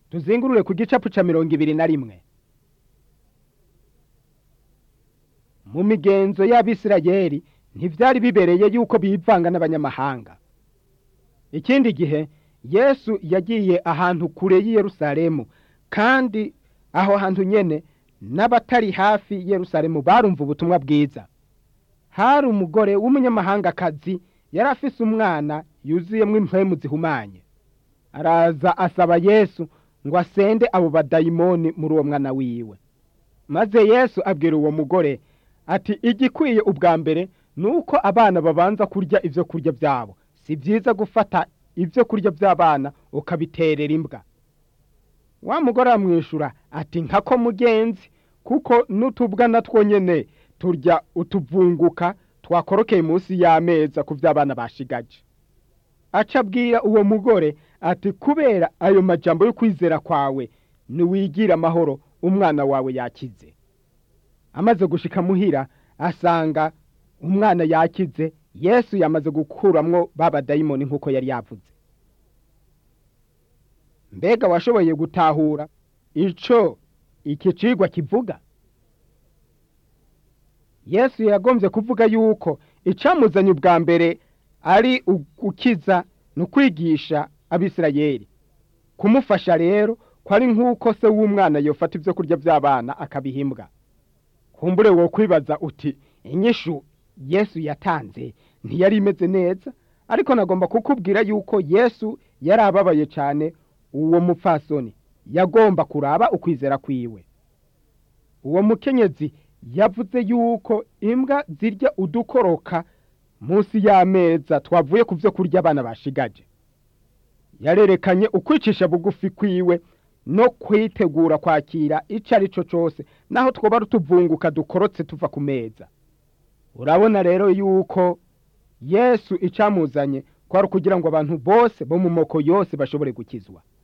tuzingurure ku gicapu ca 21. Mu migenzo y'Abisirayeli ntivyari bibereye yuko bivanga n'abanyamahanga. Ikindi gihe Yesu yagiye ahantu kure y'i Yerusalemu, kandi aho hantu nyene n'abatari hafi Yerusalemu barumva ubutumwa bwiza. Hari umugore w'umunyamahangakazi yari afise umwana yuzuyemwo impwemu zihumanye. Araza asaba Yesu ngo asende abo badayimoni muri uwo mwana wiwe. Maze Yesu abwira uwo mugore ati, igikwiye ubwa mbere nuko abana babanza kurya ivyo kurya vyabo. Si vyiza gufata ivyo kurya vy'abana ukabiterera imbwa. Wa mugore amwishura ati, nkako mugenzi, kuko n'utubwa natwo nyene turya utuvunguka twakorokeye munsi y'ameza ku vy'abana bashigaje. Aca abwira uwo mugore ati, kubera ayo majambo yo kwizera kwawe niwigira amahoro, umwana wawe yakize. Amaze gushika muhira asanga umwana yakize, Yesu yamaze gukuramwo baba dayimoni nkuko yari yavuze. Mbega washoboye gutahura ico iki cigwa kivuga? Yesu yagombye kuvuga yuko icamuzanye ubwa mbere ari ugukiza no kwigisha Abisirayeli. Kumufasha rero kwari nkuko se w'umwana yofata ivyo kurya vy'abana akabihimbwa. Kumbure wo kwibaza uti, inyishu Yesu yatanze ntiyari imeze neza, ariko nagomba kukubwira yuko Yesu yari ababaye cyane uwo mupfasoni. Yagomba kuraba ukwizera kwiwe. Uwo mukenyezi yavuze yuko imbwa zirya udukoroka munsi y'ameza twavuye ku vyo kurya abana bashigaje. Yarerekanye ukwicisha bugufi kwiwe no kwitegura kwakira ico ari cyo cose, naho twoba rutuvunguka dukorotse tuva ku meza. Urabona rero yuko Yesu icamuzanye kwari kugira ngo abantu bose bo mu moko yose bashobore gukizwa.